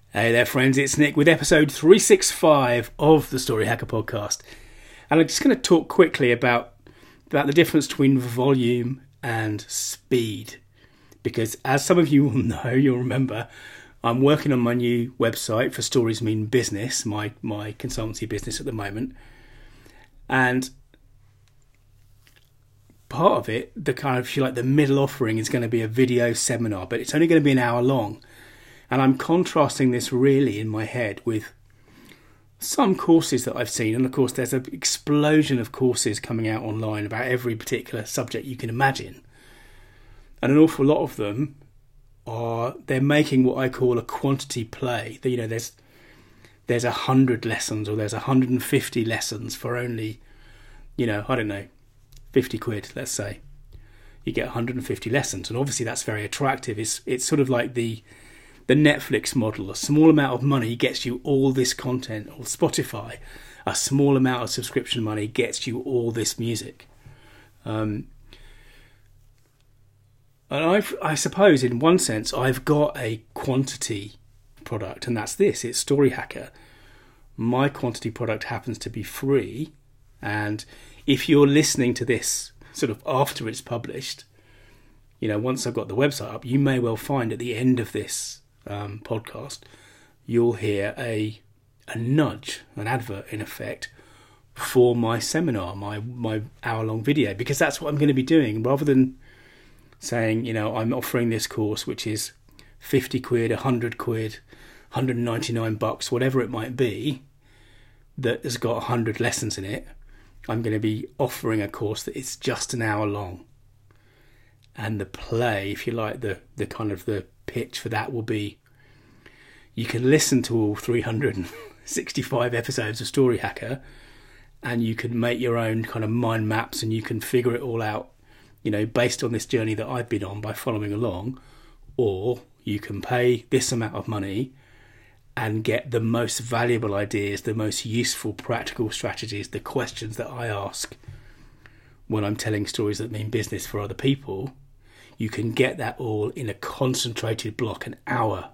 Hey there, friends, it's Nick with episode 365 of the Story Hacker podcast. And I'm just going to talk quickly about the difference between volume and speed. Because as some of you will know, you'll remember, I'm working on my new website for Stories Mean Business, my consultancy business at the moment. And part of it, the kind of, if you like, the middle offering is going to be a video seminar, but it's only going to be an hour long. And I'm contrasting this really in my head with some courses that I've seen. And of course, there's an explosion of courses coming out online about every particular subject you can imagine. And an awful lot of them they're making what I call a quantity play. You know, there's 100 lessons or there's 150 lessons for only, I don't know, 50 quid, let's say. You get 150 lessons. And obviously that's very attractive. It's sort of like the Netflix model. A small amount of money gets you all this content, or Spotify, a small amount of subscription money gets you all this music. And I suppose in one sense I've got a quantity product, and that's this, it's Story Hacker. My quantity product happens to be free, and if you're listening to this sort of after it's published, once I've got the website up, you may well find at the end of this podcast, you'll hear a nudge, an advert in effect, for my seminar, my hour-long video, because that's what I'm going to be doing. Rather than saying, I'm offering this course which is 50 quid, 100 quid, 199 bucks, whatever it might be, that has got 100 lessons in it, I'm going to be offering a course that is just an hour long. And the play, if you like, the kind of the pitch for that will be, you can listen to all 365 episodes of Story Hacker, and you can make your own kind of mind maps, and you can figure it all out, based on this journey that I've been on by following along. Or you can pay this amount of money and get the most valuable ideas, the most useful practical strategies, the questions that I ask when I'm telling stories that mean business for other people. You can get that all in a concentrated block, an hour,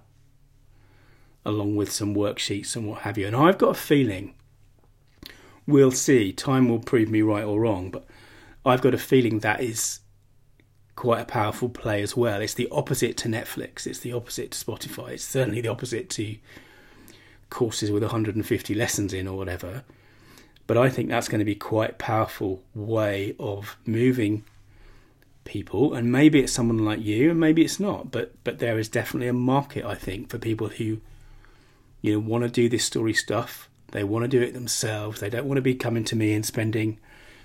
along with some worksheets and what have you. And I've got a feeling, we'll see, time will prove me right or wrong, but I've got a feeling that is quite a powerful play as well. It's the opposite to Netflix, it's the opposite to Spotify, it's certainly the opposite to courses with 150 lessons in or whatever. But I think that's going to be quite a powerful way of moving people, and maybe it's someone like you and maybe it's not, but there is definitely a market, I think, for people who want to do this story stuff. They want to do it themselves. They don't want to be coming to me and spending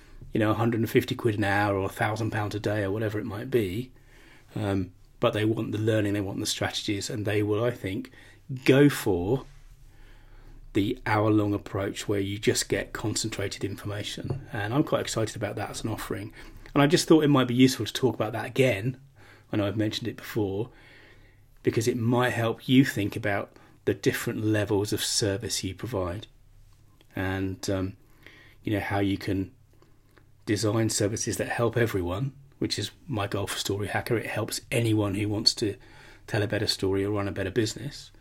150 quid an hour or £1,000 a day or whatever it might be, but they want the learning, they want the strategies, and they will, I think, go for the hour-long approach where you just get concentrated information. And I'm quite excited about that as an offering. And I just thought it might be useful to talk about that again. I know I've mentioned it before, because it might help you think about the different levels of service you provide, and how you can design services that help everyone, which is my goal for Story Hacker. It helps anyone who wants to tell a better story or run a better business,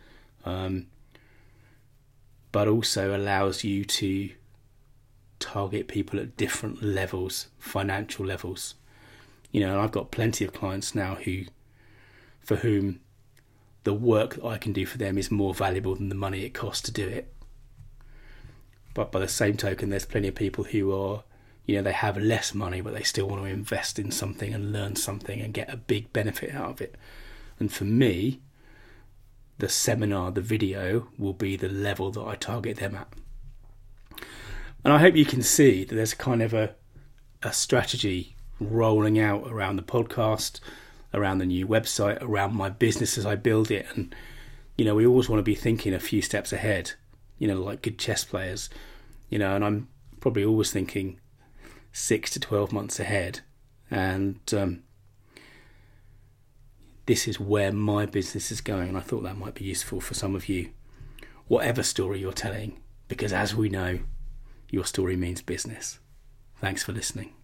but also allows you to target people at different levels, financial levels. And I've got plenty of clients now for whom the work that I can do for them is more valuable than the money it costs to do it. But by the same token, there's plenty of people who are, they have less money, but they still want to invest in something and learn something and get a big benefit out of it. And for me, the seminar, the video, will be the level that I target them at. And I hope you can see that there's kind of a strategy rolling out around the podcast, around the new website, around my business as I build it. And, we always want to be thinking a few steps ahead, like good chess players, and I'm probably always thinking 6 to 12 months ahead. And this is where my business is going. And I thought that might be useful for some of you, whatever story you're telling, because as we know, your story means business. Thanks for listening.